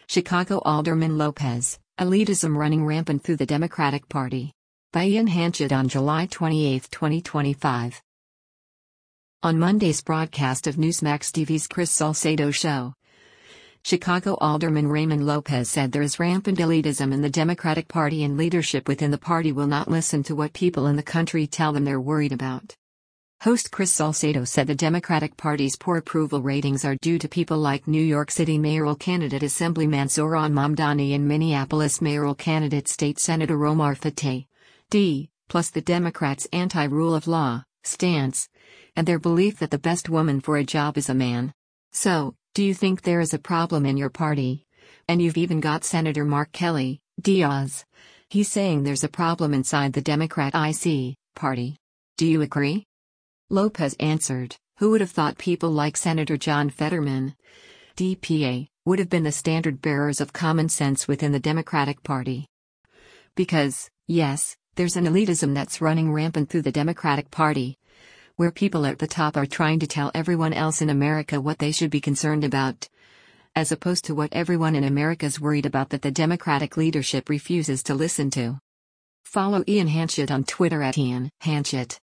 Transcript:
Chicago Alderman Lopez, elitism running rampant through the Democratic Party. By Ian Hanchett on July 28, 2025. On Monday's broadcast of Newsmax TV's Chris Salcedo show, Chicago Alderman Raymond Lopez said there is rampant elitism in the Democratic Party and leadership within the party will not listen to what people in the country tell them they're worried about. Host Chris Salcedo said the Democratic Party's poor approval ratings are due to people like New York City mayoral candidate Assemblyman Zohran Mamdani and Minneapolis mayoral candidate State Senator Omar Fateh, plus the Democrats' anti-rule of law stance, and their belief that the best woman for a job is a man. So, do you think there is a problem in your party? And you've even got Senator Mark Kelly, Diaz. He's saying there's a problem inside the Democrat party. Do you agree? Lopez answered, who would have thought people like Senator John Fetterman, DPA, would have been the standard bearers of common sense within the Democratic Party? Because, yes, there's an elitism that's running rampant through the Democratic Party, where people at the top are trying to tell everyone else in America what they should be concerned about, as opposed to what everyone in America's worried about that the Democratic leadership refuses to listen to. Follow Ian Hanchett on Twitter @IanHanchett.